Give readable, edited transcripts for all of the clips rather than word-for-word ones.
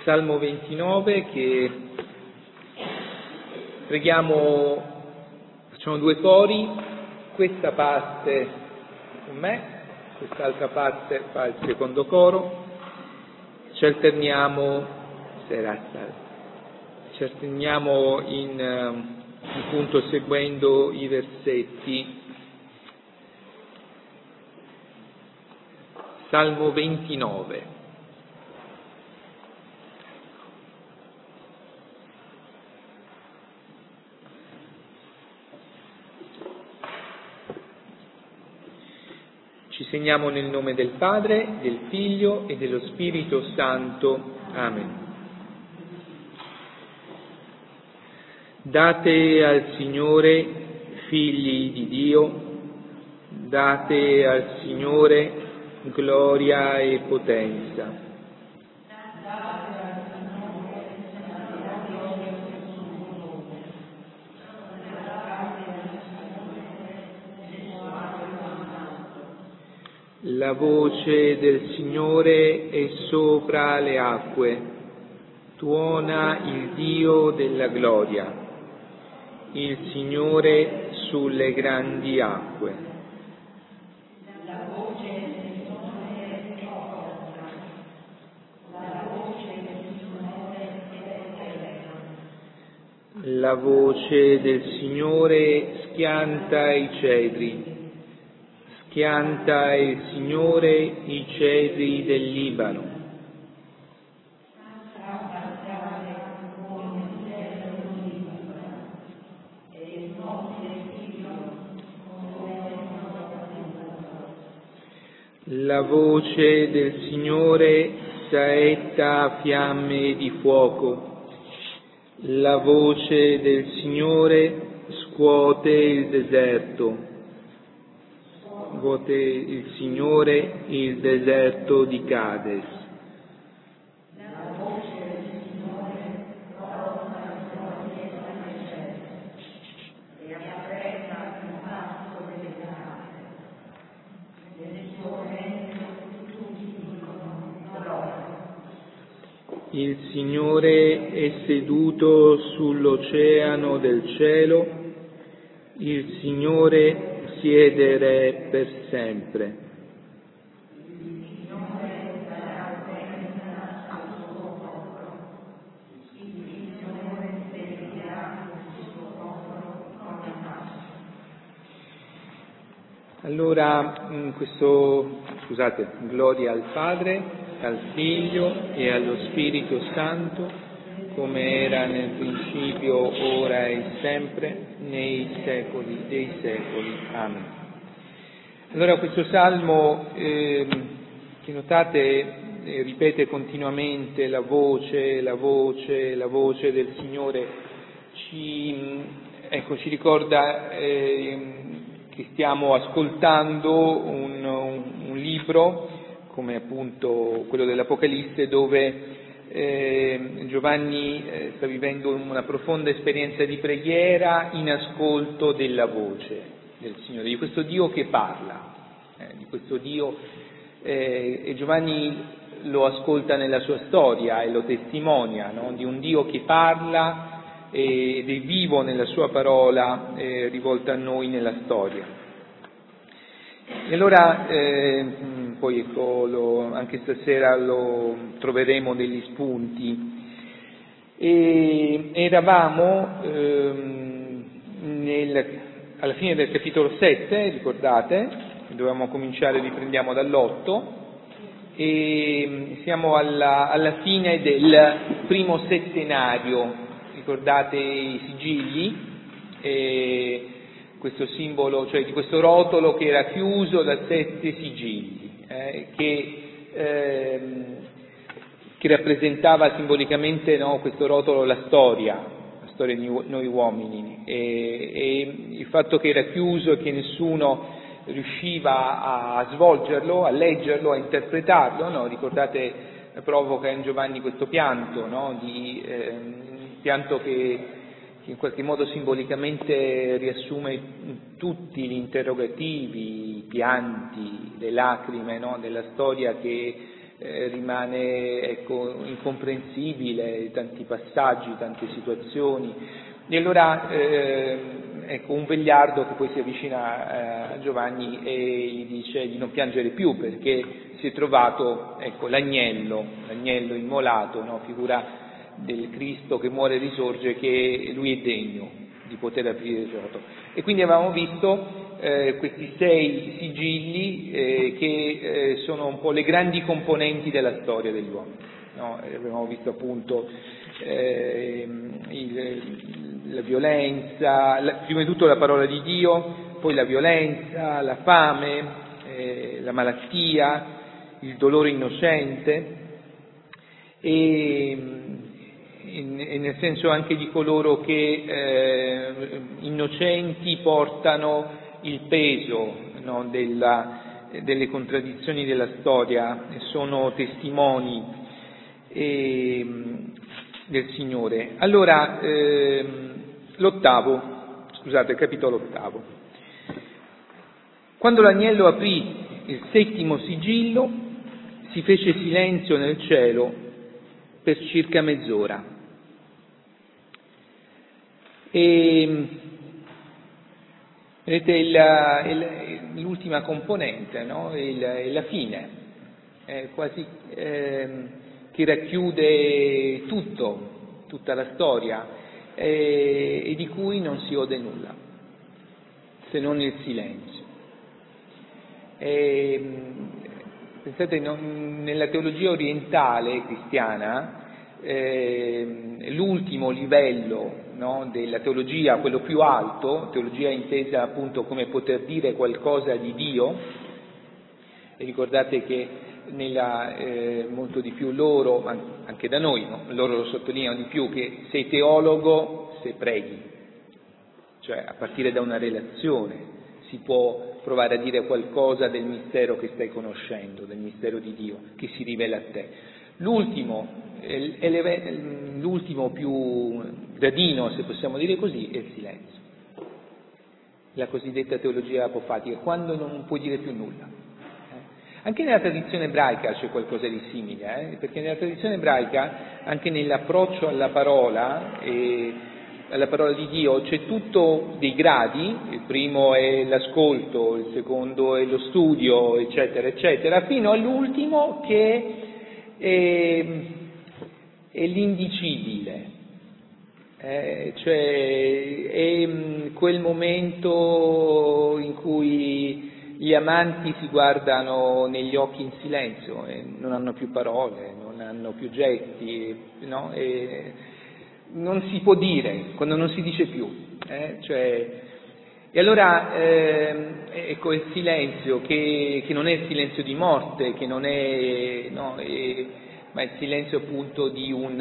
Salmo 29 che preghiamo, facciamo due cori, questa parte con me, quest'altra parte fa il secondo coro, ci alterniamo appunto seguendo i versetti. Salmo 29. Ci segniamo nel nome del Padre, del Figlio e dello Spirito Santo. Amen. Date al Signore, figli di Dio, date al Signore gloria e potenza. La voce del Signore è sopra le acque, tuona il Dio della gloria, il Signore sulle grandi acque. La voce del Signore schianta i cedri. Schianta il Signore i cedri del Libano. La voce del Signore saetta fiamme di fuoco. La voce del Signore scuote il deserto. Scuote il Signore il deserto di Cades. La voce del Signore corona il cuore e apprezza il passo delle case. Nel suo regno tutti dicono gloria. Il Signore è seduto sull'oceano del cielo. Il Signore siedere per sempre. Il Signore darà bene al suo popolo. Il Signore servirà il suo popolo con amore. Allora, gloria al Padre, al Figlio e allo Spirito Santo, come era nel principio, ora e sempre, nei secoli dei secoli. Amen. Allora questo salmo, che notate, ripete continuamente la voce del Signore, ci ricorda che stiamo ascoltando un libro, come appunto quello dell'Apocalisse, dove Giovanni sta vivendo una profonda esperienza di preghiera in ascolto della voce del Signore, di questo Dio che parla, di questo Dio, e Giovanni lo ascolta nella sua storia e lo testimonia, no? Di un Dio che parla ed è vivo nella sua parola rivolta a noi nella storia. E allora poi anche stasera lo troveremo degli spunti. E eravamo alla fine del capitolo 7, ricordate? Dovevamo cominciare, riprendiamo dall'8 e siamo alla fine del primo settenario. Ricordate i sigilli? Questo simbolo, cioè di questo rotolo che era chiuso da 7 sigilli, che rappresentava simbolicamente, no, questo rotolo la storia di noi uomini, e il fatto che era chiuso e che nessuno riusciva a svolgerlo, a leggerlo, a interpretarlo, no? Ricordate, provoca in Giovanni questo pianto, no? Pianto che in qualche modo simbolicamente riassume tutti gli interrogativi, i pianti, le lacrime, no? Della storia che rimane incomprensibile, tanti passaggi, tante situazioni. E allora un vegliardo che poi si avvicina a Giovanni e gli dice di non piangere più, perché si è trovato l'agnello immolato, no? Figura del Cristo che muore e risorge, che lui è degno di poter aprire il gioco. E quindi avevamo visto questi 6 sigilli che sono un po' le grandi componenti della storia degli uomini, no? Abbiamo visto appunto la violenza, prima di tutto la parola di Dio, poi la violenza, la fame, la malattia, il dolore innocente e nel senso anche di coloro che innocenti portano il peso, no, delle contraddizioni della storia e sono testimoni del Signore. Allora, capitolo 8. Quando l'agnello aprì il 7° sigillo, si fece silenzio nel cielo per circa mezz'ora. E vedete l'ultima componente, no? È la fine, quasi che racchiude tutta la storia e di cui non si ode nulla, se non il silenzio. Pensate, nella teologia orientale cristiana l'ultimo livello, no, della teologia, quello più alto, teologia intesa appunto come poter dire qualcosa di Dio, e ricordate che molto di più loro, ma anche da noi, no, loro lo sottolineano di più, che sei teologo se preghi, cioè a partire da una relazione si può provare a dire qualcosa del mistero che stai conoscendo, del mistero di Dio che si rivela a te. L'ultimo più gradino, se possiamo dire così, è il silenzio, la cosiddetta teologia apofatica, quando non puoi dire più nulla. Anche nella tradizione ebraica c'è qualcosa di simile, perché nella tradizione ebraica, anche nell'approccio alla parola di Dio, c'è tutto dei gradi, il primo è l'ascolto, il secondo è lo studio, eccetera, eccetera, fino all'ultimo che è l'indicibile, cioè è quel momento in cui gli amanti si guardano negli occhi in silenzio e non hanno più parole, non hanno più gesti, no? E non si può dire, quando non si dice più, e allora ecco il silenzio che non è il silenzio di morte, che non è, no, ma è il silenzio appunto di un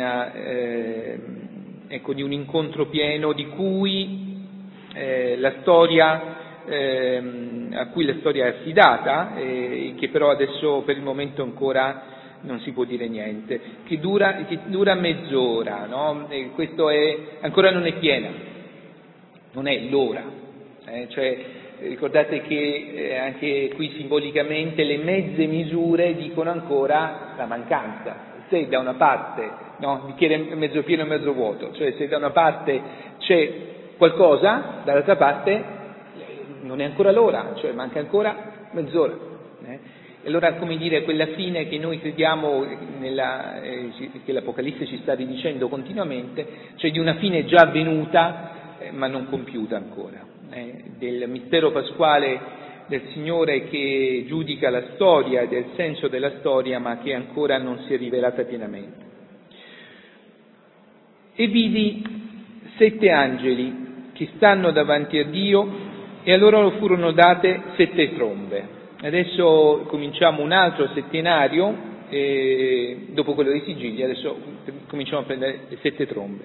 incontro pieno di cui la storia a cui la storia è affidata, che però adesso per il momento ancora non si può dire niente, che dura mezz'ora, no? E questo ancora non è piena, non è l'ora, ricordate che anche qui simbolicamente le mezze misure dicono ancora la mancanza. Se da una parte, no, bicchiere mezzo pieno e mezzo vuoto, cioè se da una parte c'è qualcosa, dall'altra parte non è ancora l'ora, cioè manca ancora mezz'ora. E allora, come dire, quella fine che noi crediamo che l'Apocalisse ci sta ridicendo continuamente, cioè di una fine già avvenuta ma non compiuta ancora, del mistero pasquale del Signore che giudica la storia e del senso della storia ma che ancora non si è rivelata pienamente. E vidi 7 angeli che stanno davanti a Dio e a loro furono date 7 trombe. Adesso cominciamo un altro settenario, dopo quello dei sigilli, adesso cominciamo a prendere le 7 trombe.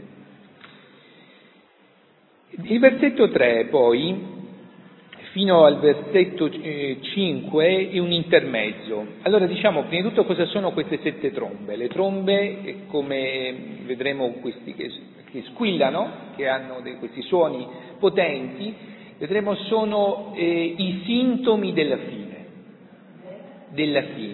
Il versetto 3 poi, fino al versetto 5, è un intermezzo. Allora diciamo prima di tutto cosa sono queste 7 trombe. Le trombe, come vedremo questi che squillano, che hanno questi suoni potenti, vedremo sono i sintomi della fine.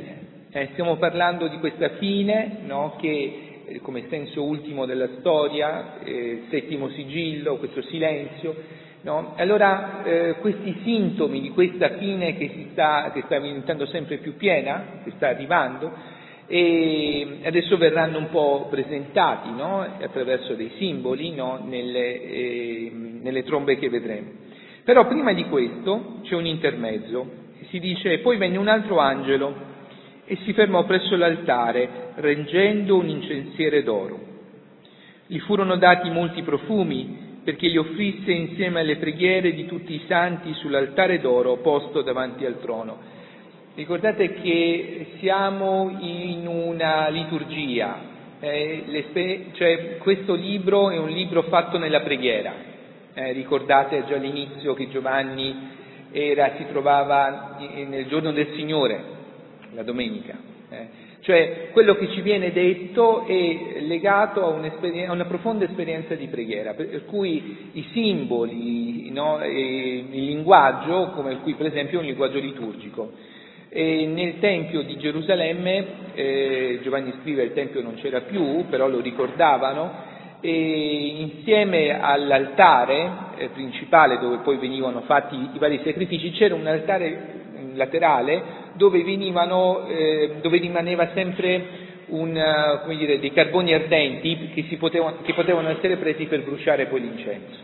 Stiamo parlando di questa fine, no, che come senso ultimo della storia, settimo sigillo, questo silenzio, no? Allora questi sintomi di questa fine che sta diventando sempre più piena, che sta arrivando, e adesso verranno un po' presentati, no, attraverso dei simboli, no, nelle trombe che vedremo. Però prima di questo c'è un intermezzo, si dice: poi venne un altro angelo e si fermò presso l'altare, reggendo un incensiere d'oro. Gli furono dati molti profumi, perché li offrisse insieme alle preghiere di tutti i santi sull'altare d'oro posto davanti al trono. Ricordate che siamo in una liturgia, cioè questo libro è un libro fatto nella preghiera. Ricordate già all'inizio che Giovanni si trovava nel giorno del Signore, la domenica, cioè quello che ci viene detto è legato a una profonda esperienza di preghiera, per cui i simboli, no, e il linguaggio, come qui per esempio è un linguaggio liturgico. E nel Tempio di Gerusalemme, Giovanni scrive, il Tempio non c'era più, però lo ricordavano, e insieme all'altare principale dove poi venivano fatti i vari sacrifici c'era un altare laterale dove rimaneva sempre dei carboni ardenti che potevano essere presi per bruciare poi l'incenso.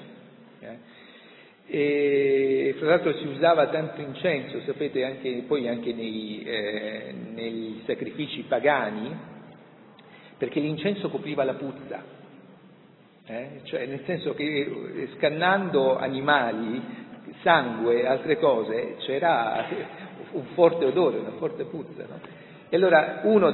E fra l'altro si usava tanto incenso, sapete, anche nei sacrifici pagani, perché l'incenso copriva la puzza, cioè nel senso che scannando animali, sangue, altre cose, c'era un forte odore, una forte puzza, no? E allora uno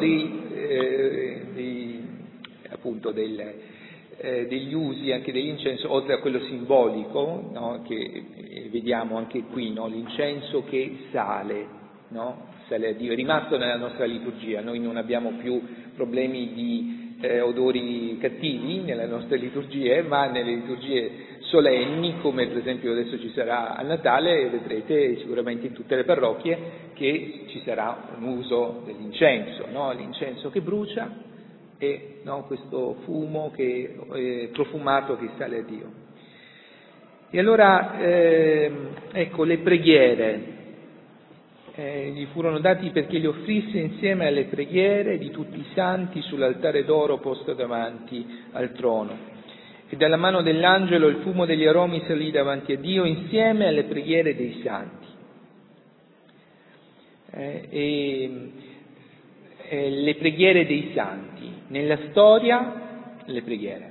degli usi anche dell'incenso, oltre a quello simbolico, no, che vediamo anche qui, no, l'incenso che sale, no, sale a Dio, è rimasto nella nostra liturgia. Noi non abbiamo più problemi di odori cattivi nelle nostre liturgie, ma nelle liturgie solenni, come per esempio adesso ci sarà a Natale, vedrete sicuramente in tutte le parrocchie che ci sarà un uso dell'incenso, no? L'incenso che brucia e, no, questo fumo profumato che sale a Dio. E allora ecco, le preghiere gli furono dati perché li offrisse insieme alle preghiere di tutti i santi sull'altare d'oro posto davanti al trono. E dalla mano dell'angelo il fumo degli aromi salì davanti a Dio insieme alle preghiere dei santi. Le preghiere dei santi, nella storia le preghiere,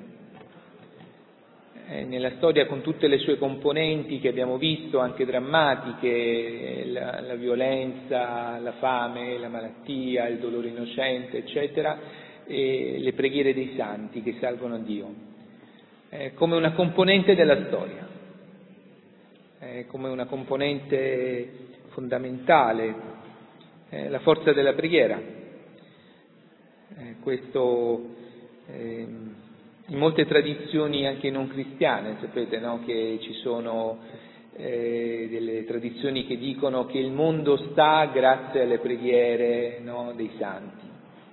nella storia con tutte le sue componenti che abbiamo visto, anche drammatiche, la violenza, la fame, la malattia, il dolore innocente, eccetera, e le preghiere dei santi che salgono a Dio, come una componente della storia, come una componente fondamentale, la forza della preghiera. Questo in molte tradizioni anche non cristiane, sapete, no? Che ci sono delle tradizioni che dicono che il mondo sta grazie alle preghiere, no, dei santi,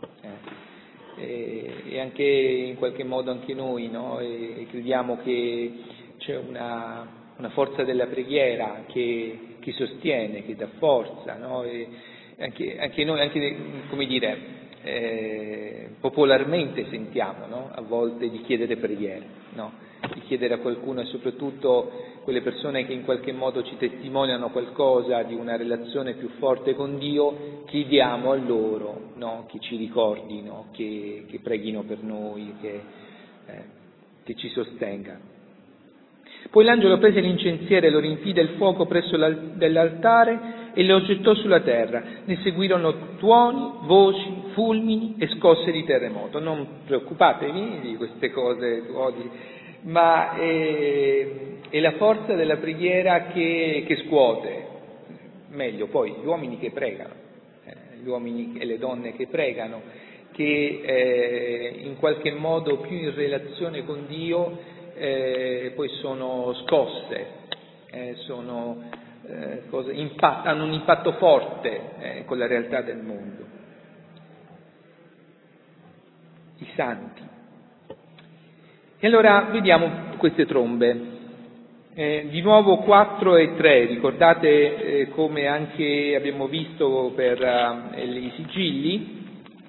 e anche in qualche modo anche noi, no? E crediamo che c'è una forza della preghiera che sostiene, che dà forza, no? E anche noi, come dire, popolarmente sentiamo, no? A volte di chiedere preghiere, no? Di chiedere a qualcuno, e soprattutto quelle persone che in qualche modo ci testimoniano qualcosa di una relazione più forte con Dio, chiediamo a loro, no? Che ci ricordino, che preghino per noi, che ci sostenga. Poi l'angelo prese l'incensiere, lo riempì del fuoco presso dell'altare e lo gettò sulla terra. Ne seguirono tuoni, voci, fulmini e scosse di terremoto. Non preoccupatevi di queste cose, ma è la forza della preghiera che scuote, meglio poi gli uomini che pregano, gli uomini e le donne che pregano, che in qualche modo più in relazione con Dio poi sono scosse, hanno un impatto forte con la realtà del mondo. i santi. E allora vediamo queste trombe. Di nuovo 4 e 3, ricordate come anche abbiamo visto per i sigilli,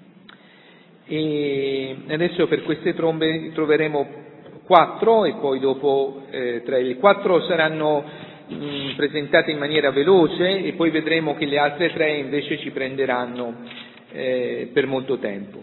e adesso per queste trombe troveremo 4 e poi dopo 3. Le 4 saranno presentate in maniera veloce e poi vedremo che le altre 3 invece ci prenderanno per molto tempo.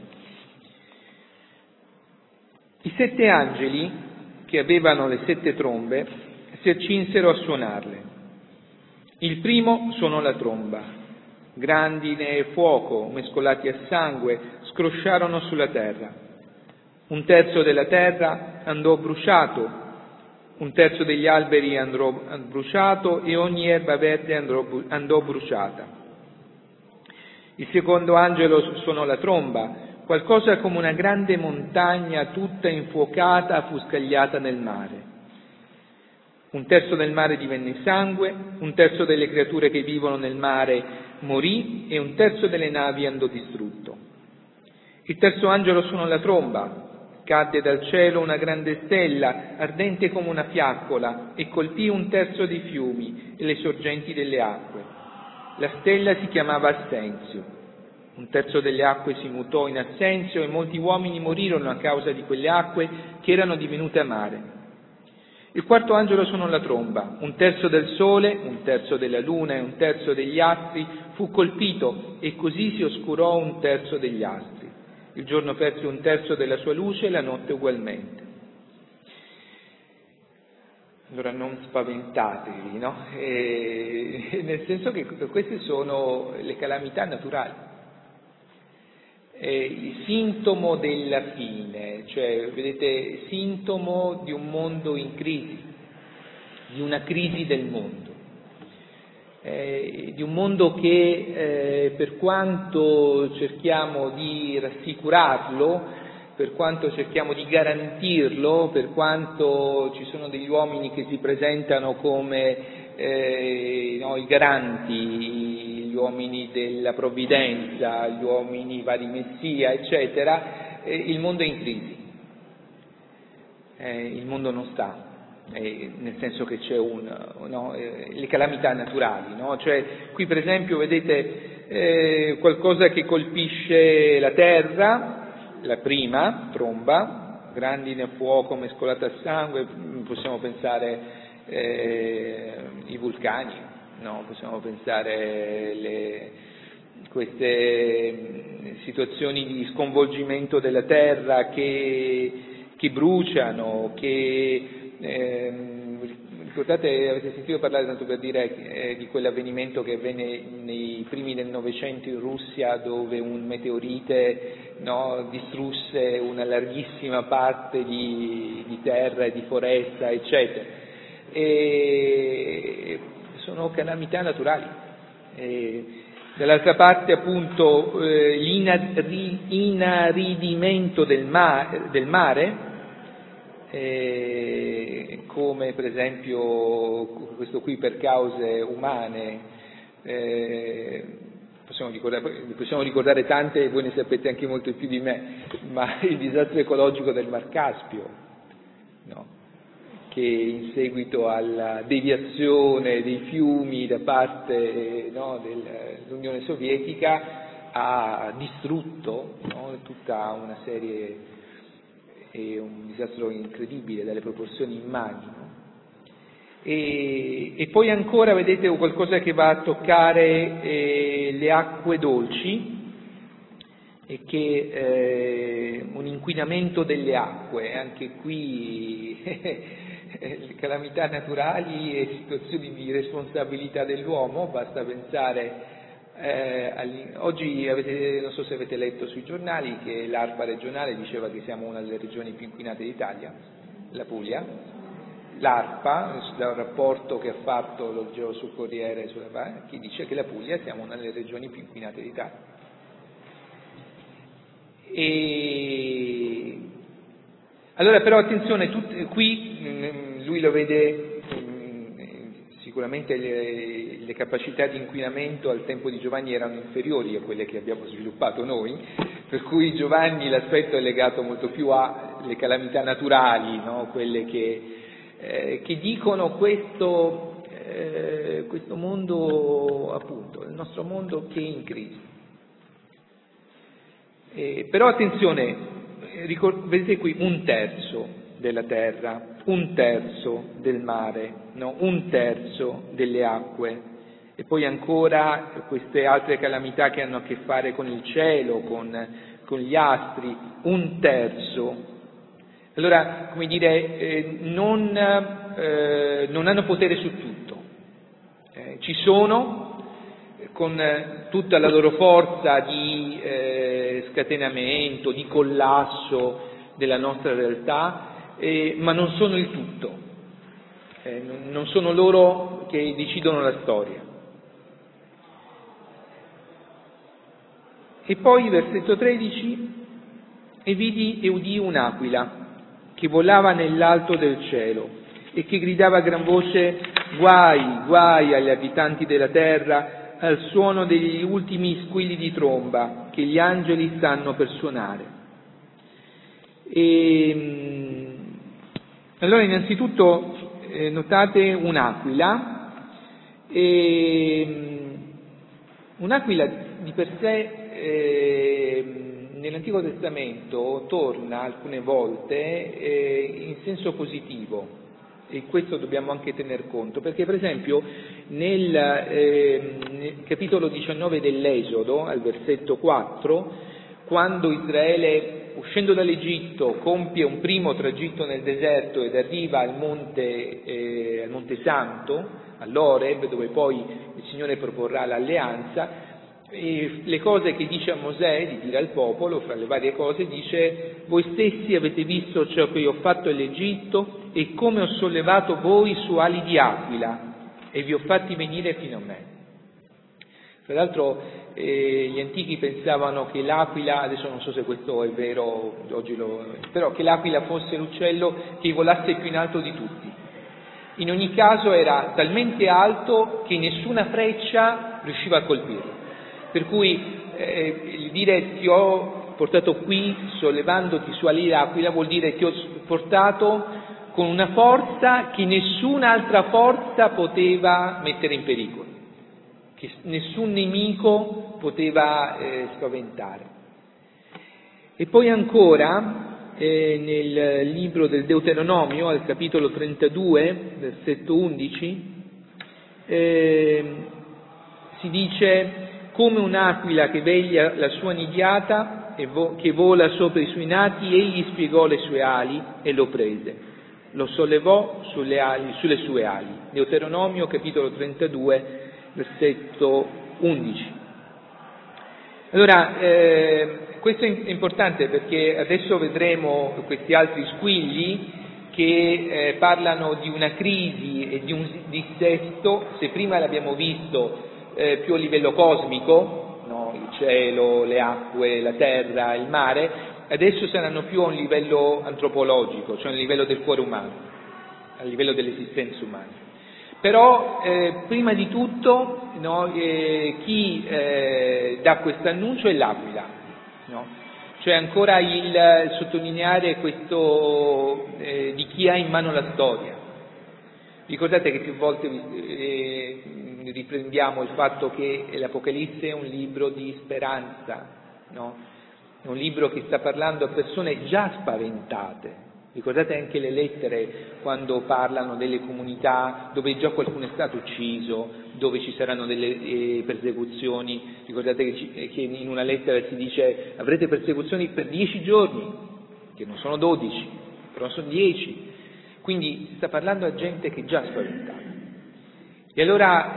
I 7 angeli che avevano le 7 trombe si accinsero a suonarle. Il primo suonò la tromba. Grandine e fuoco, mescolati a sangue, scrosciarono sulla terra. 1/3 della terra andò bruciato, 1/3 degli alberi andò bruciato e ogni erba verde andò bruciata. Il secondo angelo suonò la tromba. Qualcosa come una grande montagna tutta infuocata fu scagliata nel mare. 1/3 del mare divenne sangue, 1/3 delle creature che vivono nel mare morì e 1/3 delle navi andò distrutto. Il terzo angelo suonò la tromba. Cadde dal cielo una grande stella, ardente come una fiaccola, e colpì 1/3 dei fiumi e le sorgenti delle acque. La stella si chiamava Assenzio. 1/3 delle acque si mutò in Assenzio e molti uomini morirono a causa di quelle acque che erano divenute amare. Il quarto angelo suonò la tromba. 1/3 del sole, 1/3 della luna e 1/3 degli astri fu colpito e così si oscurò 1/3 degli astri. Il giorno perse 1/3 della sua luce e la notte ugualmente. Allora non spaventatevi, no? Nel senso che queste sono le calamità naturali. Il sintomo della fine, cioè, vedete, sintomo di un mondo in crisi, di una crisi del mondo, di un mondo che per quanto cerchiamo di rassicurarlo, per quanto cerchiamo di garantirlo, per quanto ci sono degli uomini che si presentano come i garanti, gli uomini della provvidenza, gli uomini vari messia, eccetera, il mondo è in crisi, il mondo non sta, nel senso che c'è le calamità naturali, no? Cioè, qui per esempio vedete qualcosa che colpisce la terra, la prima tromba, grandine a fuoco mescolata a sangue, possiamo pensare i vulcani, no? Possiamo pensare queste situazioni di sconvolgimento della terra che bruciano, ricordate, avete sentito parlare, tanto per dire, di quell'avvenimento che avvenne nei primi del Novecento in Russia, dove un meteorite distrusse una larghissima parte di terra e di foresta, eccetera. E sono calamità naturali. Dall'altra parte, appunto, l'inaridimento del mare, come per esempio questo qui per cause umane, possiamo ricordare tante e voi ne sapete anche molto più di me, ma il disastro ecologico del Mar Caspio, no? Che in seguito alla deviazione dei fiumi da parte dell'Unione Sovietica ha distrutto tutta una serie, è un disastro incredibile, dalle proporzioni immagini. E poi ancora vedete qualcosa che va a toccare le acque dolci, e che un inquinamento delle acque, anche qui calamità naturali e situazioni di responsabilità dell'uomo. Basta pensare oggi non so se avete letto sui giornali che l'ARPA regionale diceva che siamo una delle regioni più inquinate d'Italia, la Puglia. L'ARPA, da un rapporto che ha fatto, lo leggevo sul Corriere, che dice che la Puglia siamo una delle regioni più inquinate d'Italia. E allora però attenzione, qui lui lo vede, sicuramente le capacità di inquinamento al tempo di Giovanni erano inferiori a quelle che abbiamo sviluppato noi, per cui Giovanni l'aspetto è legato molto più alle calamità naturali, no? Quelle che dicono questo mondo, appunto, il nostro mondo che è in crisi. Però attenzione, vedete qui 1/3 della terra, 1/3 del mare, no? 1/3 delle acque, e poi ancora queste altre calamità che hanno a che fare con il cielo, con gli astri, 1/3. Allora, come dire, non hanno potere su tutto. Ci sono con tutta la loro forza di scatenamento, di collasso della nostra realtà, ma non sono il tutto, non sono loro che decidono la storia. E poi, versetto 13, e vidi e udii un'aquila che volava nell'alto del cielo e che gridava a gran voce: guai, guai agli abitanti della terra, al suono degli ultimi squilli di tromba che gli angeli stanno per suonare. Allora, innanzitutto notate un'aquila, un'aquila di per sé nell'Antico Testamento torna alcune volte in senso positivo, e questo dobbiamo anche tener conto, perché per esempio nel capitolo 19 dell'Esodo, al versetto 4, quando Israele, uscendo dall'Egitto, compie un primo tragitto nel deserto ed arriva al Monte Santo, all'Oreb, dove poi il Signore proporrà l'alleanza, e le cose che dice a Mosè di dire al popolo, fra le varie cose, dice: voi stessi avete visto ciò che io ho fatto all'Egitto e come ho sollevato voi su ali di aquila e vi ho fatti venire fino a me. Tra l'altro gli antichi pensavano che l'aquila, adesso non so se questo è vero, però che l'aquila fosse l'uccello che volasse più in alto di tutti. In ogni caso era talmente alto che nessuna freccia riusciva a colpirlo. Per cui dire ti ho portato qui sollevandoti su ali d'aquila vuol dire ti ho portato con una forza che nessun'altra forza poteva mettere in pericolo, che nessun nemico poteva spaventare. E poi ancora nel libro del Deuteronomio, al capitolo 32, versetto 11, si dice: come un'aquila che veglia la sua nidiata e che vola sopra i suoi nati, egli spiegò le sue ali e lo prese, lo sollevò sulle sue ali. Deuteronomio capitolo 32, versetto 11. Allora, questo è importante perché adesso vedremo questi altri squilli che parlano di una crisi e di un dissesto. Se prima l'abbiamo visto più a livello cosmico, no? Il cielo, le acque, la terra, il mare, adesso saranno più a un livello antropologico, cioè a un livello del cuore umano, a livello dell'esistenza umana. Però prima di tutto, no, chi dà questo annuncio è l'aquila, no? Cioè ancora il sottolineare questo di chi ha in mano la storia. Ricordate che più volte riprendiamo il fatto che l'Apocalisse è un libro di speranza, no? È un libro che sta parlando a persone già spaventate. Ricordate anche le lettere quando parlano delle comunità dove già qualcuno è stato ucciso, dove ci saranno delle persecuzioni. Ricordate che in una lettera si dice: avrete persecuzioni per 10 giorni, che non sono 12, però sono 10. Quindi sta parlando a gente che è già spaventata. E allora,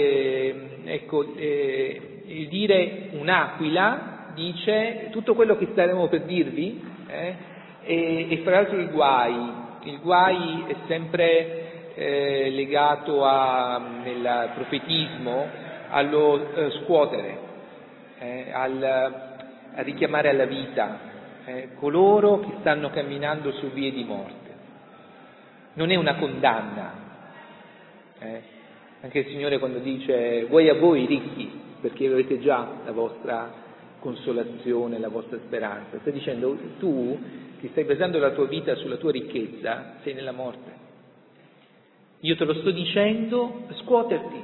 il dire un'aquila dice tutto quello che staremo per dirvi, e fra l'altro il guai è sempre legato nel profetismo allo scuotere, a richiamare alla vita coloro che stanno camminando su vie di morte. Non è una condanna. Anche il Signore quando dice: guai a voi ricchi, perché avete già la vostra consolazione, la vostra speranza. Sta dicendo, tu che stai basando la tua vita sulla tua ricchezza, sei nella morte. Io te lo sto dicendo, scuoterti.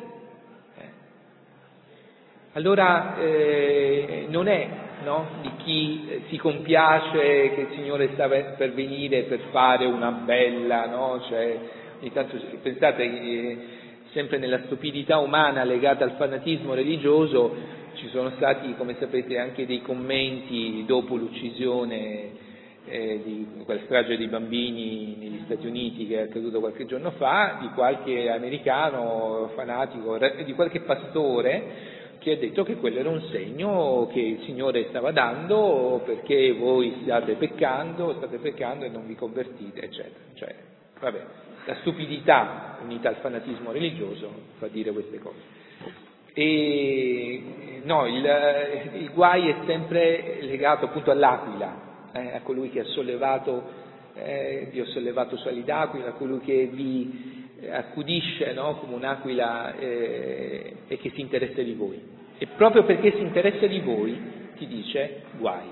Allora non è, no, di chi si compiace che il Signore sta per venire per fare una bella, no? Cioè, ogni tanto pensate sempre nella stupidità umana legata al fanatismo religioso ci sono stati, come sapete, anche dei commenti dopo l'uccisione di quella strage di bambini negli Stati Uniti che è accaduto qualche giorno fa, di qualche americano fanatico, di qualche pastore che ha detto che quello era un segno che il Signore stava dando perché voi state peccando e non vi convertite, eccetera. Cioè, vabbè, la stupidità unita al fanatismo religioso fa dire queste cose. E no, il guai è sempre legato appunto all'aquila, a colui che ha sollevato, vi ho sollevato su ali d'aquila, a colui che vi accudisce, no, come un'aquila e che si interessa di voi. E proprio perché si interessa di voi ti dice guai.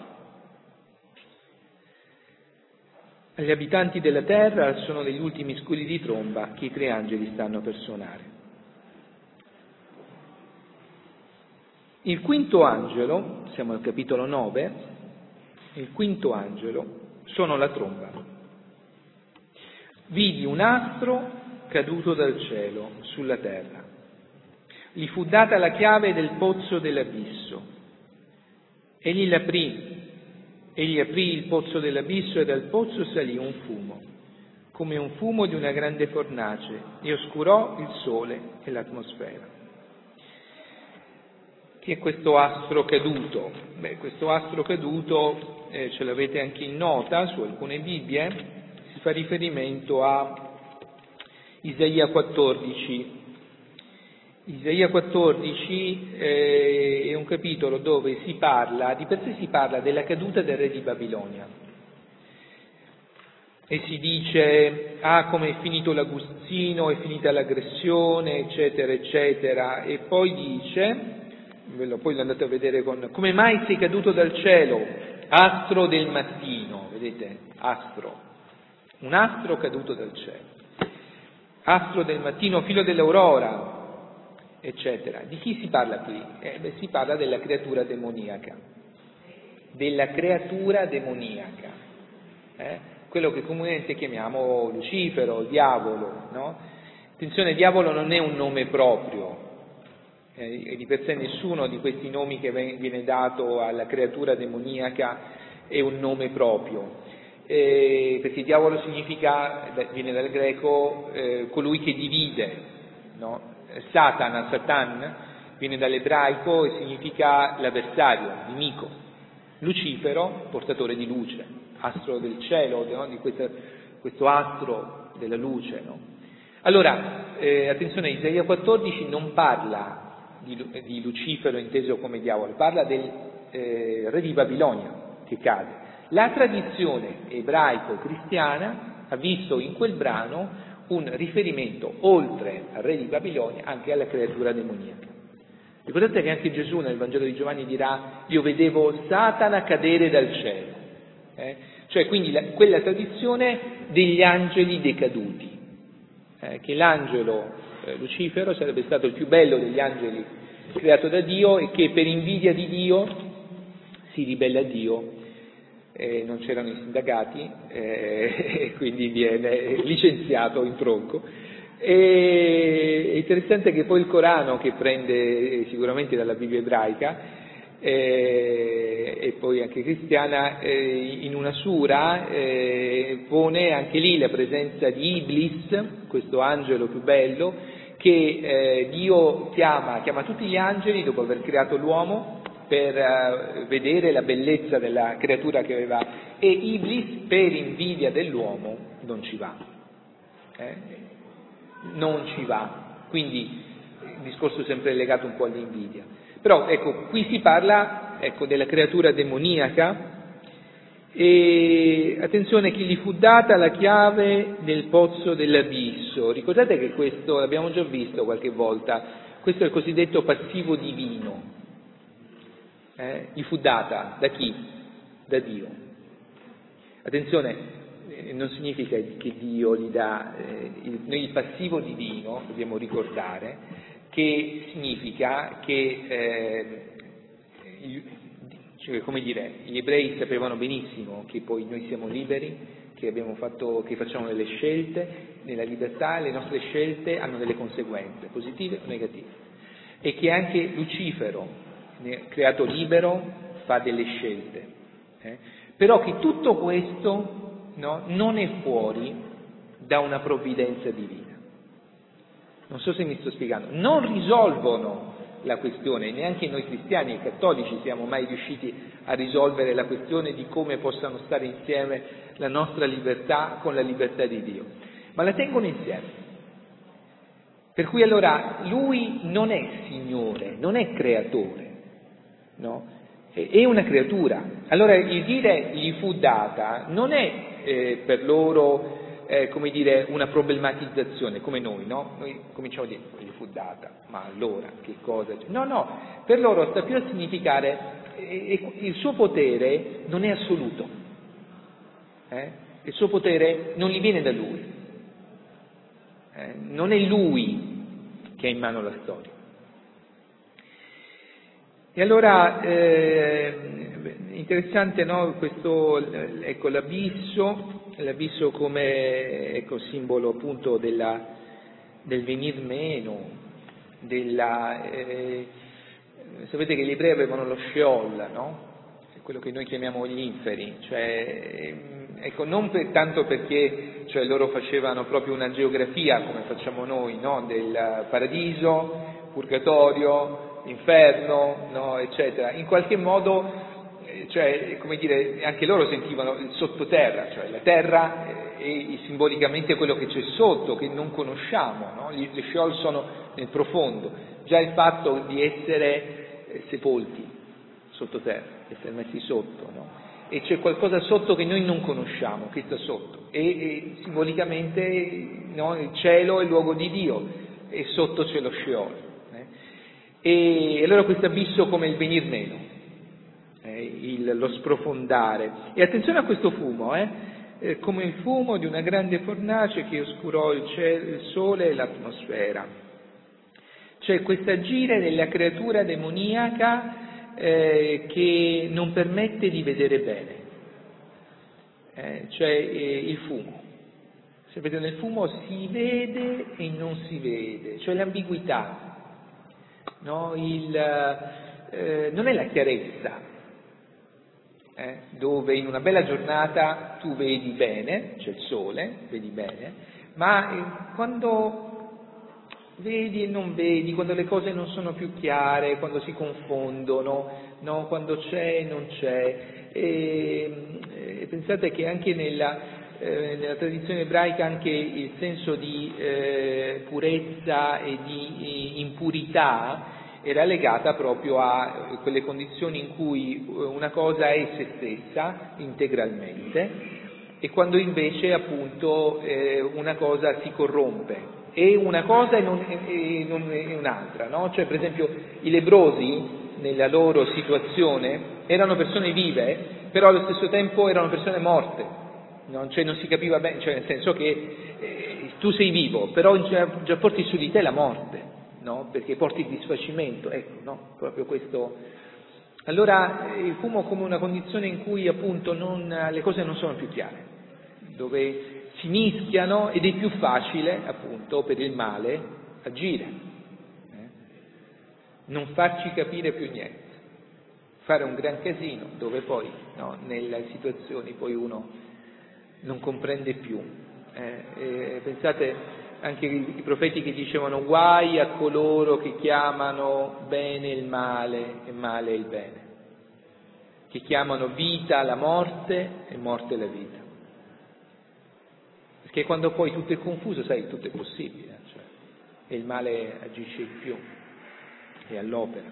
Agli abitanti della terra sono degli ultimi squilli di tromba che i tre angeli stanno per suonare. Il quinto angelo, siamo al capitolo 9, il quinto angelo suonò la tromba. Vidi un astro caduto dal cielo sulla terra. Gli fu data la chiave del pozzo dell'abisso. Egli aprì il pozzo dell'abisso e dal pozzo salì un fumo, come un fumo di una grande fornace, e oscurò il sole e l'atmosfera. Chi è questo astro caduto? Beh, questo astro caduto, ce l'avete anche in nota su alcune Bibbie, si fa riferimento a Isaia 14. Isaia 14 è un capitolo dove di per sé si parla della caduta del re di Babilonia. E si dice, come è finito l'aguzzino, è finita l'aggressione, eccetera, eccetera. E poi dice, poi lo andate a vedere come mai sei caduto dal cielo, astro del mattino, vedete, astro, un astro caduto dal cielo, astro del mattino, figlio dell'aurora, eccetera. Di chi si parla qui? Si parla della creatura demoniaca, quello che comunemente chiamiamo Lucifero, diavolo, no? Attenzione, diavolo non è un nome proprio, e di per sé nessuno di questi nomi che viene dato alla creatura demoniaca è un nome proprio, perché diavolo viene dal greco colui che divide, no? Satan viene dall'ebraico e significa l'avversario, nemico. Lucifero, portatore di luce, astro del cielo, no? Di questo astro della luce, no? Allora, attenzione, Isaia 14 non parla di Lucifero inteso come diavolo, parla del re di Babilonia che cade. La tradizione ebraico-cristiana ha visto in quel brano un riferimento, oltre al re di Babilonia, anche alla creatura demoniaca. Ricordate che anche Gesù nel Vangelo di Giovanni dirà: io vedevo Satana cadere dal cielo, cioè quindi quella tradizione degli angeli decaduti, che l'angelo Lucifero sarebbe stato il più bello degli angeli creato da Dio e che per invidia di Dio si ribella a Dio. Non c'erano i sindacati, quindi viene licenziato in tronco. È interessante che poi il Corano, che prende sicuramente dalla Bibbia ebraica e poi anche cristiana, in una sura pone anche lì la presenza di Iblis, questo angelo più bello, che Dio chiama tutti gli angeli dopo aver creato l'uomo per vedere la bellezza della creatura che aveva, e Iblis per invidia dell'uomo non ci va, quindi il discorso è sempre legato un po' all'invidia. Però ecco, qui si parla della creatura demoniaca, e attenzione, chi gli fu data la chiave del pozzo dell'abisso. Ricordate che questo l'abbiamo già visto qualche volta, questo è il cosiddetto passivo divino. Gli fu data da chi? Da Dio. Attenzione, non significa che Dio gli dà il passivo divino, dobbiamo ricordare, che significa che come dire, gli ebrei sapevano benissimo che poi noi siamo liberi, che facciamo delle scelte nella libertà, le nostre scelte hanno delle conseguenze, positive o negative, e che anche Lucifero, creato libero, fa delle scelte, però che tutto questo, no, non è fuori da una provvidenza divina. Non so se mi sto spiegando, non risolvono la questione, neanche noi cristiani e cattolici siamo mai riusciti a risolvere la questione di come possano stare insieme la nostra libertà con la libertà di Dio, ma la tengono insieme. Per cui allora Lui non è Signore, non è creatore, no? È una creatura. Allora il dire gli fu data non è per loro come dire, una problematizzazione come noi, no? Noi cominciamo a dire, gli fu data, ma allora che cosa? No, per loro sta più a significare il suo potere non è assoluto, il suo potere non gli viene da lui, non è lui che ha in mano la storia. E allora interessante, no? Questo, ecco, l'abisso come simbolo appunto del venir meno, sapete che gli ebrei avevano lo Sheol, no? Quello che noi chiamiamo gli inferi, cioè, ecco, non tanto perché loro facevano proprio una geografia come facciamo noi, no? Del paradiso, purgatorio, inferno, no? Eccetera. In qualche modo, come dire, anche loro sentivano il sottoterra, cioè la terra è simbolicamente quello che c'è sotto, che non conosciamo, no? Gli Sheol sono nel profondo, già il fatto di essere sepolti sottoterra, essere messi sotto, no? E c'è qualcosa sotto che noi non conosciamo, che sta sotto, e simbolicamente, no? Il cielo è il luogo di Dio, e sotto c'è lo Sheol. E allora questo abisso come il venir meno, lo sprofondare. E attenzione a questo fumo, come il fumo di una grande fornace che oscurò il sole e l'atmosfera. Cioè questo agire della creatura demoniaca che non permette di vedere bene, cioè il fumo. Sapete, nel fumo si vede e non si vede, cioè l'ambiguità. No? Non è la chiarezza, dove in una bella giornata tu vedi bene, c'è il sole, vedi bene, ma quando vedi e non vedi, quando le cose non sono più chiare, quando si confondono, no? Quando c'è e non c'è. E pensate che anche nella tradizione ebraica anche il senso di purezza e di impurità era legata proprio a quelle condizioni in cui una cosa è se stessa integralmente e quando invece appunto una cosa si corrompe, e una cosa e non è un'altra, no? Cioè per esempio i lebbrosi nella loro situazione erano persone vive, però allo stesso tempo erano persone morte, no? Cioè non si capiva bene, cioè nel senso che tu sei vivo, però già porti su di te la morte, no? Perché porti il disfacimento, ecco, no? Proprio questo. Allora il fumo come una condizione in cui appunto le cose non sono più chiare, dove si mischiano ed è più facile appunto per il male agire, non farci capire più niente, fare un gran casino dove poi nelle situazioni poi uno non comprende più. Pensate anche i profeti che dicevano guai a coloro che chiamano bene il male e male il bene, che chiamano vita la morte e morte la vita. Perché quando poi tutto è confuso, sai, tutto è possibile, cioè, e il male agisce in più, è all'opera.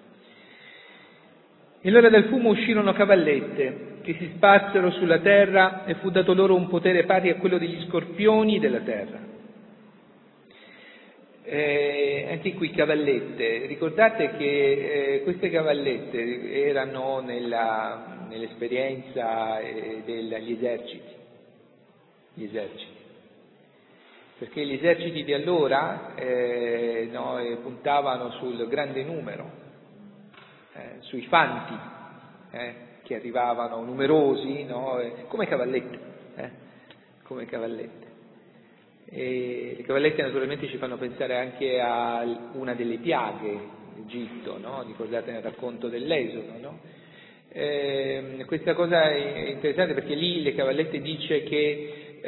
E allora dal fumo uscirono cavallette che si sparsero sulla terra e fu dato loro un potere pari a quello degli scorpioni della terra. Anche qui cavallette, ricordate che queste cavallette erano nell'esperienza degli eserciti, perché gli eserciti di allora puntavano sul grande numero, sui fanti che arrivavano numerosi, come cavallette. E le cavallette naturalmente ci fanno pensare anche a una delle piaghe d'Egitto, ricordate nel racconto dell'Esodo, questa cosa è interessante perché lì le cavallette dice che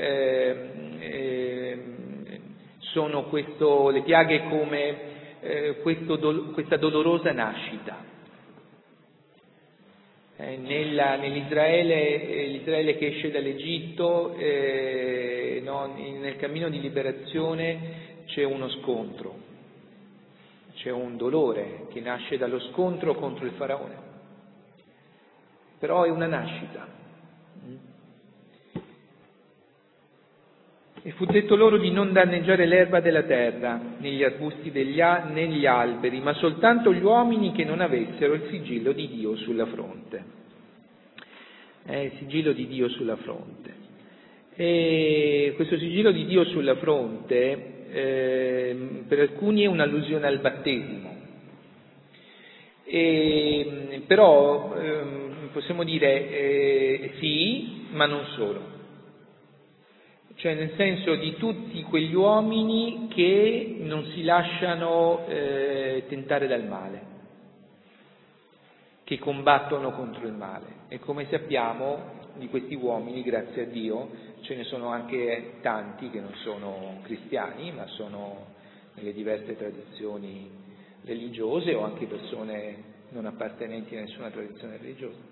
sono le piaghe come questa dolorosa nascita. L'Israele che esce dall'Egitto, nel cammino di liberazione c'è uno scontro, c'è un dolore che nasce dallo scontro contro il faraone, però è una nascita. E fu detto loro di non danneggiare l'erba della terra, negli arbusti negli alberi, ma soltanto gli uomini che non avessero il sigillo di Dio sulla fronte. Il sigillo di Dio sulla fronte. E questo sigillo di Dio sulla fronte per alcuni è un'allusione al battesimo. Però possiamo dire sì, ma non solo. Cioè nel senso di tutti quegli uomini che non si lasciano tentare dal male, che combattono contro il male. E come sappiamo di questi uomini, grazie a Dio, ce ne sono anche tanti che non sono cristiani, ma sono nelle diverse tradizioni religiose o anche persone non appartenenti a nessuna tradizione religiosa.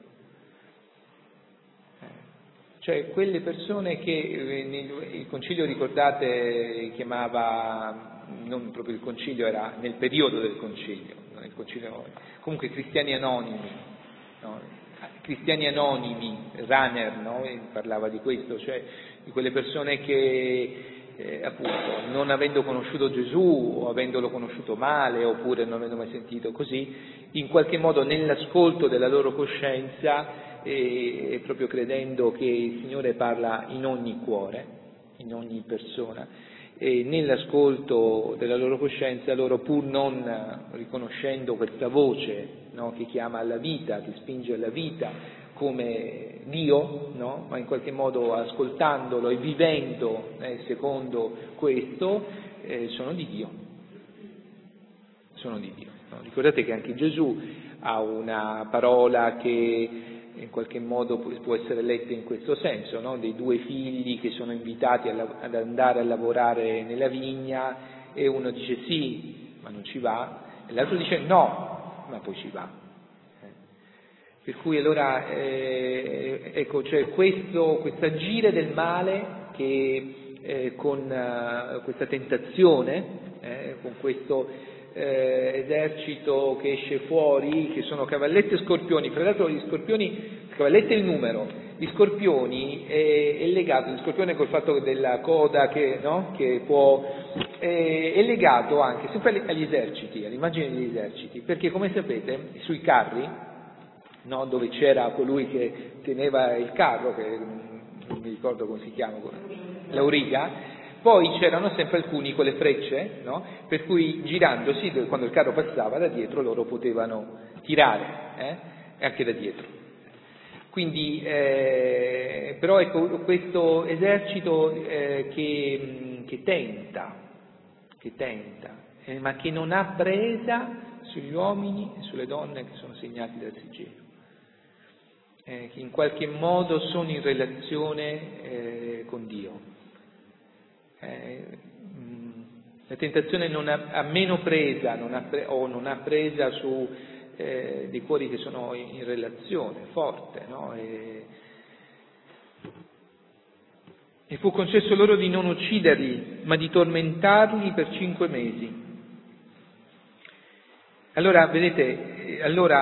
Cioè quelle persone che il concilio, ricordate, chiamava, non proprio il concilio, era nel periodo del concilio, comunque cristiani anonimi, Rahner, parlava di questo, cioè di quelle persone che appunto non avendo conosciuto Gesù o avendolo conosciuto male oppure non avendo mai sentito così, in qualche modo nell'ascolto della loro coscienza e proprio credendo che il Signore parla in ogni cuore, in ogni persona, e nell'ascolto della loro coscienza loro, pur non riconoscendo questa voce che chiama alla vita, che spinge alla vita come Dio, ma in qualche modo ascoltandolo e vivendo secondo questo, sono di Dio. Ricordate che anche Gesù ha una parola che in qualche modo può essere letta in questo senso, dei due figli che sono invitati ad andare a lavorare nella vigna e uno dice sì, ma non ci va, e l'altro dice no, ma poi ci va. Per cui allora, ecco, cioè questo agire del male che con questa tentazione, con questo esercito che esce fuori, che sono cavallette e scorpioni. Fra l'altro gli scorpioni, cavallette è il numero, gli scorpioni è legato, il scorpione col fatto della coda che può, è legato anche sempre agli eserciti, all'immagine degli eserciti, perché come sapete sui carri, dove c'era colui che teneva il carro, che non mi ricordo come si chiama, l'auriga, poi c'erano sempre alcuni con le frecce, per cui girandosi, quando il carro passava da dietro, loro potevano tirare, anche da dietro. Quindi, però ecco, questo esercito che tenta, ma che non ha presa sugli uomini e sulle donne che sono segnati dal sigillo, che in qualche modo sono in relazione con Dio. La tentazione non ha meno presa, non ha presa su dei cuori che sono in relazione forte, E fu concesso loro di non ucciderli, ma di tormentarli per 5 mesi. Allora, vedete,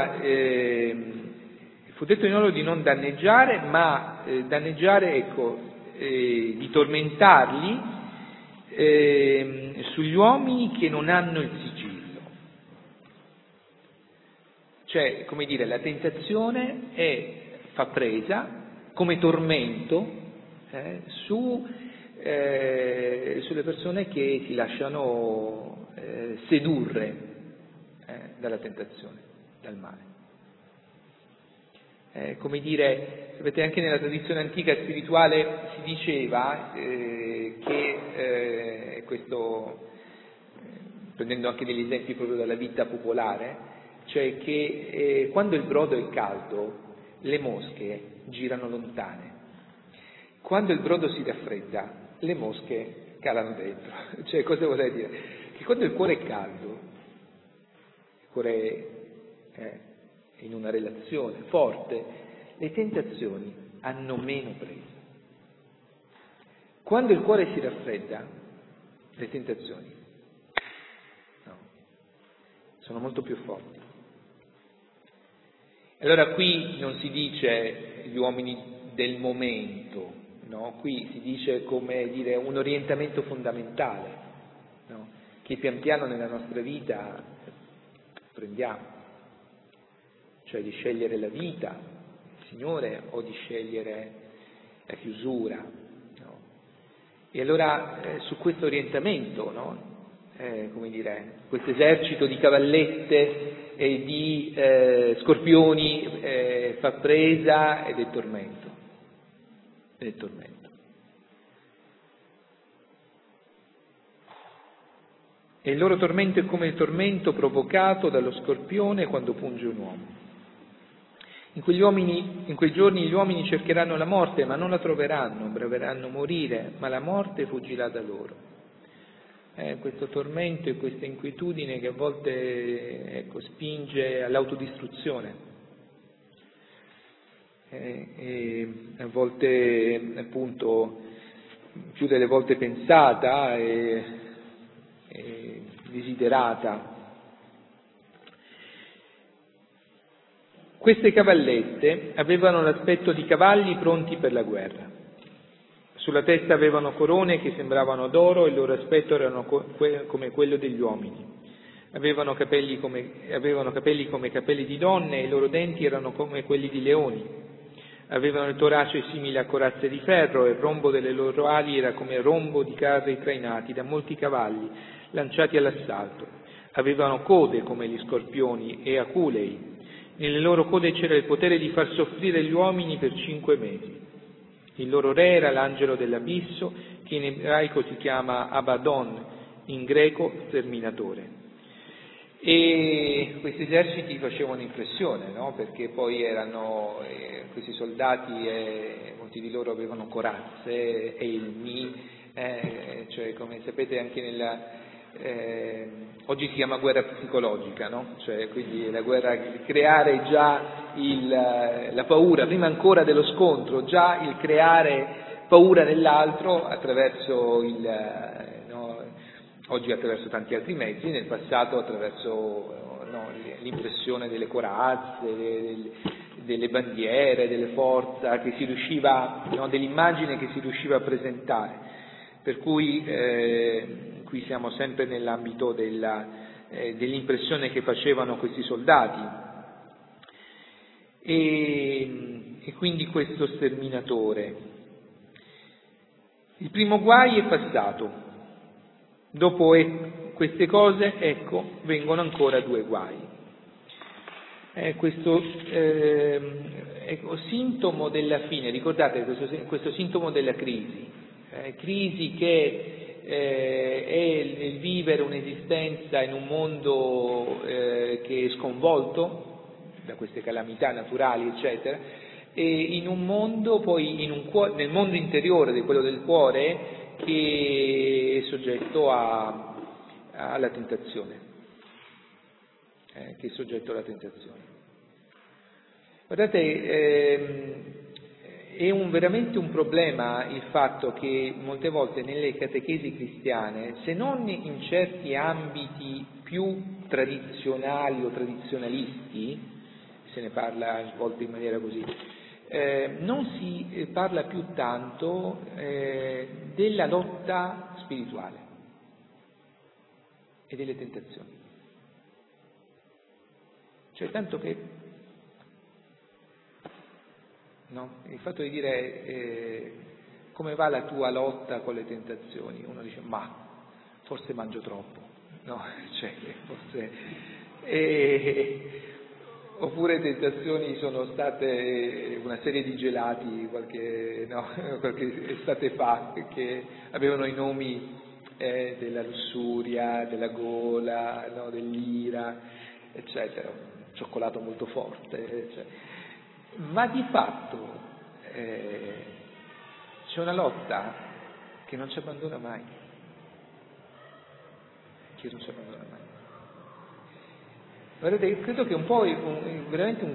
fu detto di loro di non danneggiare, ma danneggiare, ecco, di tormentarli sugli uomini che non hanno il sigillo. Cioè, come dire, la tentazione fa presa come tormento sulle persone che si lasciano sedurre dalla tentazione, dal male. Come dire, sapete, anche nella tradizione antica spirituale si diceva che questo, prendendo anche degli esempi proprio dalla vita popolare, cioè che quando il brodo è caldo le mosche girano lontane, quando il brodo si raffredda le mosche calano dentro. Cioè, cosa vorrei dire? Che quando il cuore è caldo, il cuore è in una relazione forte, le tentazioni hanno meno presa. Quando il cuore si raffredda, le tentazioni sono molto più forti. Allora qui non si dice gli uomini del momento, no? Qui si dice, come dire, un orientamento fondamentale, no? Che pian piano nella nostra vita prendiamo, cioè di scegliere la vita, il Signore, o di scegliere la chiusura, no? E allora su questo orientamento, no? Come dire, questo esercito di cavallette e di scorpioni fa presa ed è tormento. E il loro tormento è come il tormento provocato dallo scorpione quando punge un uomo. In quei giorni gli uomini cercheranno la morte, ma non la troveranno, braveranno morire, ma la morte fuggirà da loro. Questo tormento e questa inquietudine che a volte spinge all'autodistruzione, e a volte appunto più delle volte pensata e desiderata. Queste cavallette avevano l'aspetto di cavalli pronti per la guerra. Sulla testa avevano corone che sembravano d'oro e il loro aspetto era come quello degli uomini. Avevano capelli come capelli di donne e i loro denti erano come quelli di leoni. Avevano il torace simile a corazze di ferro e il rombo delle loro ali era come rombo di carri trainati da molti cavalli lanciati all'assalto. Avevano code come gli scorpioni e aculei. Nelle loro code c'era il potere di far soffrire gli uomini per 5 mesi. Il loro re era l'angelo dell'abisso, che in ebraico si chiama Abaddon, in greco sterminatore. E questi eserciti facevano impressione, no? Perché poi erano questi soldati, molti di loro avevano corazze, elmi, cioè come sapete anche oggi si chiama guerra psicologica, no? Cioè quindi la guerra, creare già la paura, prima ancora dello scontro, già il creare paura nell'altro attraverso oggi attraverso tanti altri mezzi, nel passato attraverso l'impressione delle corazze, delle bandiere, delle forze che si riusciva, dell'immagine che si riusciva a presentare. Per cui qui siamo sempre nell'ambito dell'impressione che facevano questi soldati. E quindi questo sterminatore. Il primo guai è passato, dopo queste cose, vengono ancora 2 guai. Questo sintomo della fine, ricordate questo sintomo della crisi che è il vivere un'esistenza in un mondo che è sconvolto da queste calamità naturali, eccetera, e in un mondo poi, nel mondo interiore di quello del cuore, che è soggetto alla tentazione. Guardate, è veramente un problema il fatto che molte volte nelle catechesi cristiane, se non in certi ambiti più tradizionali o tradizionalisti, se ne parla a volte in maniera così, non si parla più tanto della lotta spirituale e delle tentazioni. Cioè, tanto che, no? Il fatto di dire come va la tua lotta con le tentazioni, uno dice ma forse mangio troppo, no? Cioè, forse, oppure tentazioni sono state una serie di gelati qualche estate fa che avevano i nomi della lussuria, della gola, no? Dell'ira, eccetera, un cioccolato molto forte, eccetera. Ma di fatto c'è una lotta che non ci abbandona mai, Guardate, credo che un po' veramente un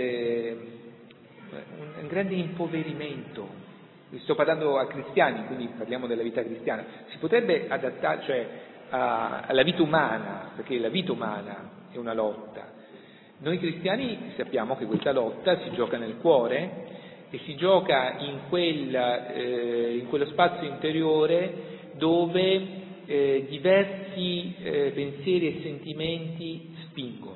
grande impoverimento. Sto parlando a cristiani, quindi parliamo della vita cristiana. Si potrebbe adattare, cioè, alla vita umana, perché la vita umana è una lotta. Noi cristiani sappiamo che questa lotta si gioca nel cuore e si gioca in quello spazio interiore dove diversi pensieri e sentimenti spingono.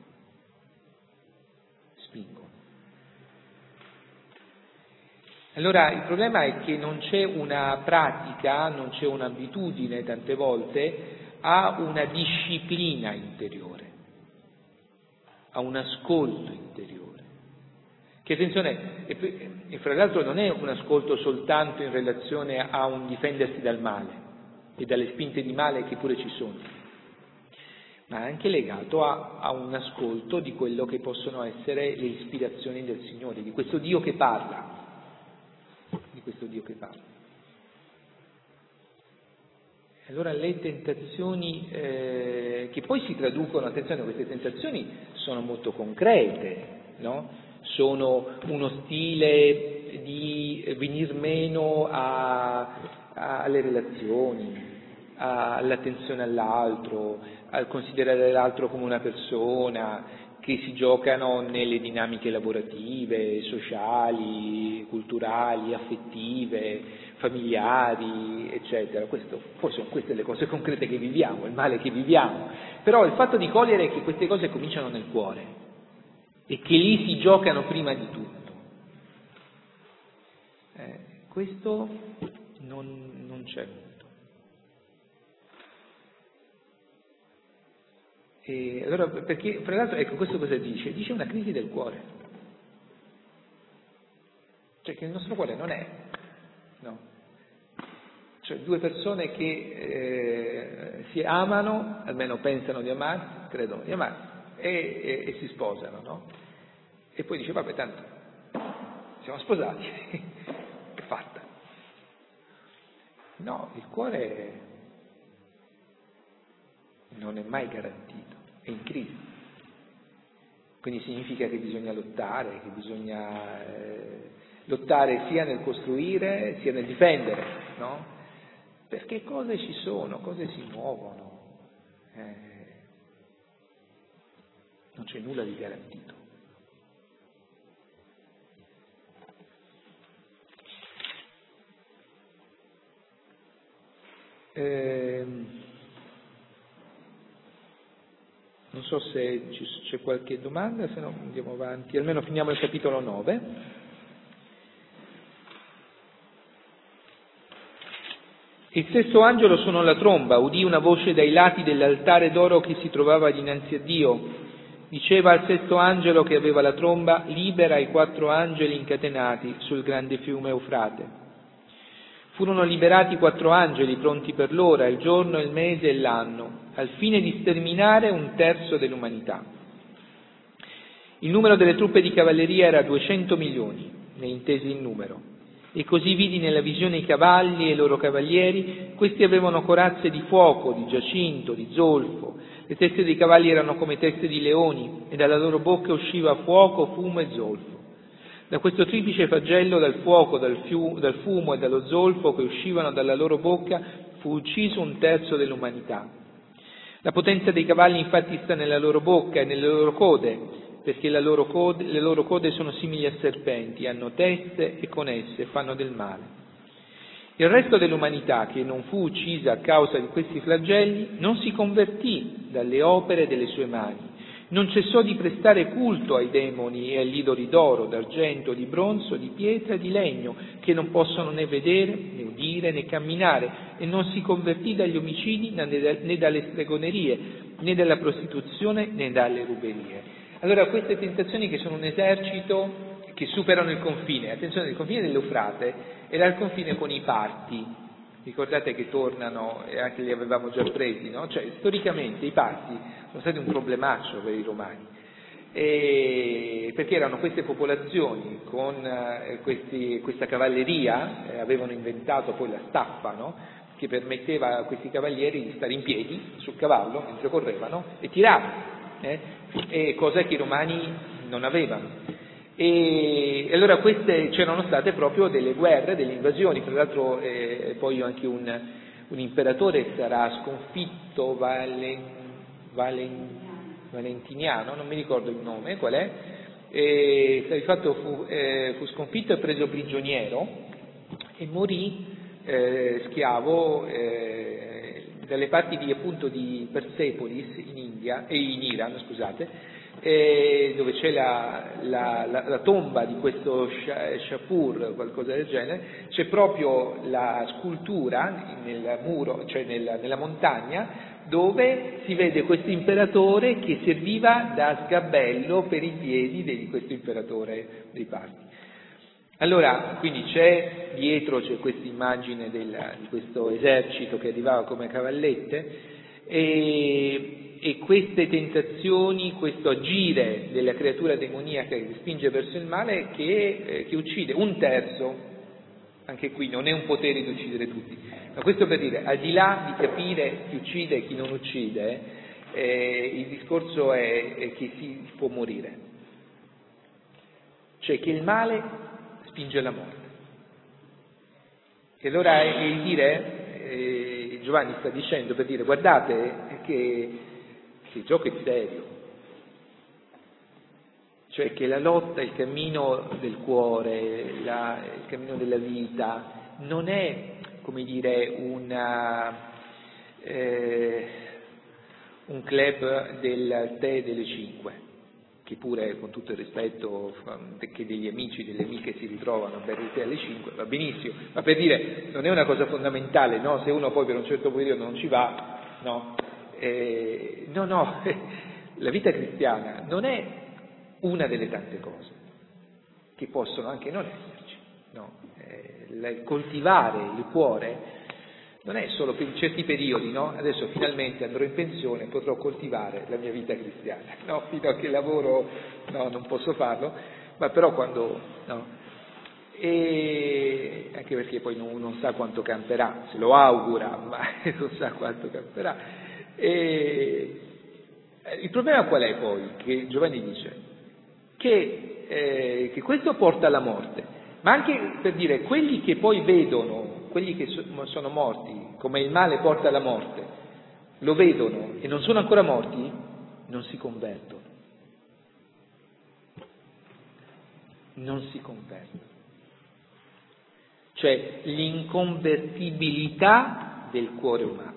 Allora il problema è che non c'è una pratica, non c'è un'abitudine tante volte a una disciplina interiore, a un ascolto interiore. Che attenzione, e fra l'altro non è un ascolto soltanto in relazione a un difendersi dal male e dalle spinte di male che pure ci sono, ma è anche legato a un ascolto di quello che possono essere le ispirazioni del Signore, di questo Dio che parla, Allora le tentazioni che poi si traducono, attenzione, queste tentazioni sono molto concrete, no? Sono uno stile di venir meno alle relazioni, all'attenzione all'altro, al considerare l'altro come una persona, che si giocano nelle dinamiche lavorative, sociali, culturali, affettive, familiari, eccetera. Poi sono queste le cose concrete che viviamo, il male che viviamo. Però il fatto di cogliere che queste cose cominciano nel cuore e che lì si giocano prima di tutto, questo non c'è molto. E allora, perché, fra l'altro, ecco, questo cosa dice? Dice una crisi del cuore. Cioè che il nostro cuore non è, no? Cioè due persone che si amano, almeno pensano di amarsi, credono di amarsi, e si sposano, no? E poi dice, vabbè, tanto, siamo sposati, è fatta. No, il cuore non è mai garantito, è in crisi. Quindi significa che bisogna lottare, lottare sia nel costruire sia nel difendere, no? Perché cose ci sono, cose si muovono, non c'è nulla di garantito. Non so se c'è qualche domanda, se no andiamo avanti, almeno finiamo il capitolo 9. Il sesto angelo suonò la tromba, udì una voce dai lati dell'altare d'oro che si trovava dinanzi a Dio. Diceva al sesto angelo che aveva la tromba, libera i 4 angeli incatenati sul grande fiume Eufrate. Furono liberati 4 angeli pronti per l'ora, il giorno, il mese e l'anno, al fine di sterminare 1/3 dell'umanità. Il numero delle truppe di cavalleria era 200 milioni, ne intesi il numero. E così vidi nella visione i cavalli e i loro cavalieri, questi avevano corazze di fuoco, di giacinto, di zolfo. Le teste dei cavalli erano come teste di leoni, e dalla loro bocca usciva fuoco, fumo e zolfo. Da questo triplice flagello, dal fuoco, dal fumo e dallo zolfo che uscivano dalla loro bocca, fu ucciso 1/3 dell'umanità. La potenza dei cavalli infatti sta nella loro bocca e nelle loro code, perché le loro code sono simili a serpenti, hanno teste e con esse fanno del male. Il resto dell'umanità, che non fu uccisa a causa di questi flagelli, non si convertì dalle opere delle sue mani, non cessò di prestare culto ai demoni e agli idoli d'oro, d'argento, di bronzo, di pietra e di legno, che non possono né vedere, né udire, né camminare, e non si convertì dagli omicidi, né dalle stregonerie, né dalla prostituzione, né dalle ruberie. Allora queste tentazioni, che sono un esercito che superano il confine, attenzione, il confine dell'Eufrate era il confine con i Parti, ricordate che tornano, e anche li avevamo già presi, no? Cioè storicamente i Parti sono stati un problemaccio per i Romani, perché erano queste popolazioni con questa cavalleria, avevano inventato poi la staffa, no? Che permetteva a questi cavalieri di stare in piedi sul cavallo mentre correvano e tirare, cosa che i Romani non avevano. E allora queste c'erano state proprio delle guerre, delle invasioni. Tra l'altro poi anche un imperatore sarà sconfitto, Valentiniano, non mi ricordo il nome, qual è, di fatto fu sconfitto e preso prigioniero e morì schiavo dalle parti di Persepolis in Iran, scusate, dove c'è la tomba di questo Shapur, qualcosa del genere, c'è proprio la scultura nel muro, cioè nella montagna, dove si vede questo imperatore che serviva da sgabello per i piedi di questo imperatore dei Parti. Allora, quindi c'è questa immagine di questo esercito che arrivava come cavallette, e queste tentazioni, questo agire della creatura demoniaca che spinge verso il male, che uccide un terzo. Anche qui non è un potere di uccidere tutti, ma questo per dire, al di là di capire chi uccide e chi non uccide, il discorso è che si può morire, cioè che il male spinge alla morte. E allora è il dire, Giovanni sta dicendo, per dire, guardate che il gioco è serio, cioè che la lotta, il cammino del cuore, il cammino della vita, non è, come dire, un club del tè delle 5, che pure, con tutto il rispetto, che degli amici, delle amiche si ritrovano a bere il tè alle 5, va benissimo, ma per dire, non è una cosa fondamentale, no? Se uno poi per un certo periodo non ci va, no? No, la vita cristiana non è una delle tante cose che possono anche non esserci, no? Coltivare il cuore non è solo per certi periodi, no? Adesso finalmente andrò in pensione e potrò coltivare la mia vita cristiana, no? Fino a che lavoro, no, non posso farlo, ma però quando, no? E anche perché poi non sa quanto camperà, se lo augura, ma non sa quanto camperà. E il problema qual è poi? Che Giovanni dice che questo porta alla morte, ma anche per dire quelli che poi vedono, quelli che sono morti, come il male porta alla morte, lo vedono e non sono ancora morti, non si convertono. Non si convertono. Cioè l'inconvertibilità del cuore umano.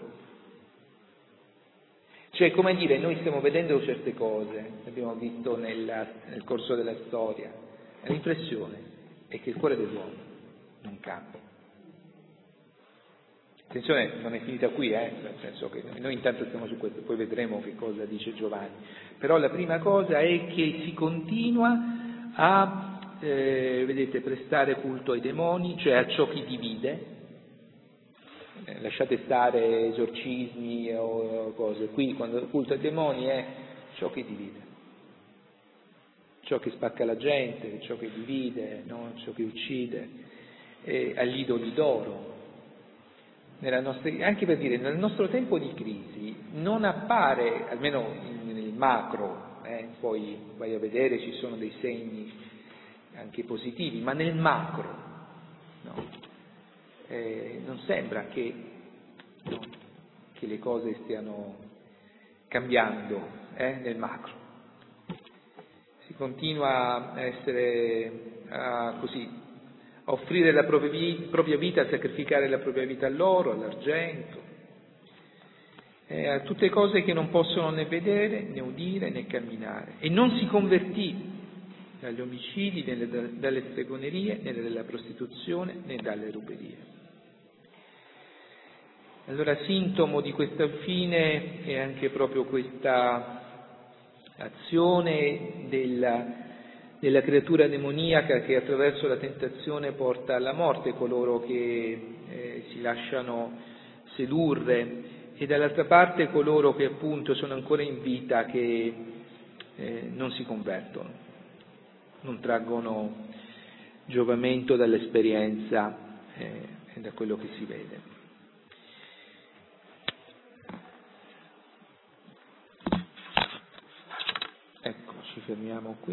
Cioè, come dire, noi stiamo vedendo certe cose, abbiamo visto nel corso della storia, e l'impressione è che il cuore dell'uomo non cambia. Attenzione, non è finita qui, nel senso che noi intanto stiamo su questo, poi vedremo che cosa dice Giovanni. Però la prima cosa è che si continua a, vedete, prestare culto ai demoni, cioè a ciò che divide. Lasciate stare esorcismi o cose, qui quando il culto ai demoni è ciò che divide, ciò che spacca la gente, ciò che divide, no? Ciò che uccide, agli idoli d'oro. Anche per dire, nel nostro tempo di crisi non appare, almeno nel macro, poi vai a vedere, ci sono dei segni anche positivi, ma nel macro, no? Non sembra che le cose stiano cambiando nel macro. Si continua a essere a offrire la propria vita, sacrificare la propria vita all'oro, all'argento, a tutte cose che non possono né vedere, né udire, né camminare. E non si convertì dagli omicidi, né dalle stregonerie, né dalla prostituzione, né dalle ruberie. Allora, sintomo di questa fine è anche proprio questa azione della creatura demoniaca che attraverso la tentazione porta alla morte coloro che si lasciano sedurre, e dall'altra parte coloro che appunto sono ancora in vita, che non si convertono, non traggono giovamento dall'esperienza e da quello che si vede. Ecco, ci fermiamo qui.